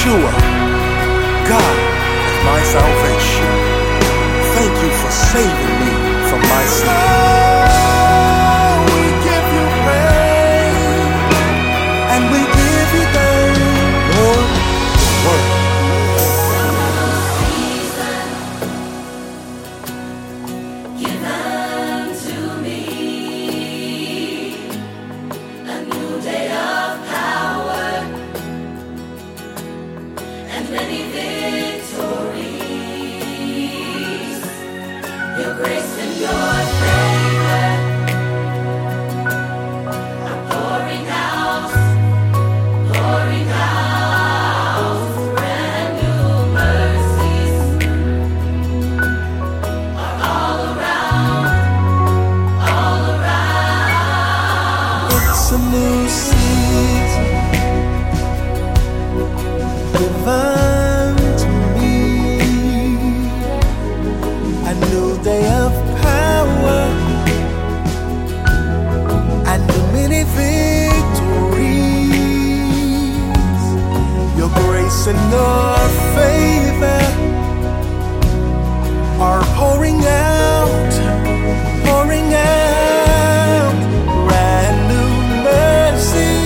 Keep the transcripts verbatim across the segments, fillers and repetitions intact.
Yeshua, God of my salvation. Thank you for saving me from my sin. Oh, we give you praise, and we give you thanks, Lord, word. Many victories, your grace and your favor are pouring out, pouring out. Brand new mercies are all around, all around. It's a new season, divine to me, a new day of power and the many victories. Your grace and your favor are pouring out, pouring out. Brand new mercy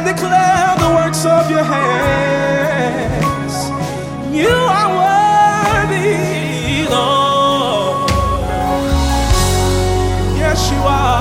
declare the works of your hands. You are worthy, Lord. Yes, you are.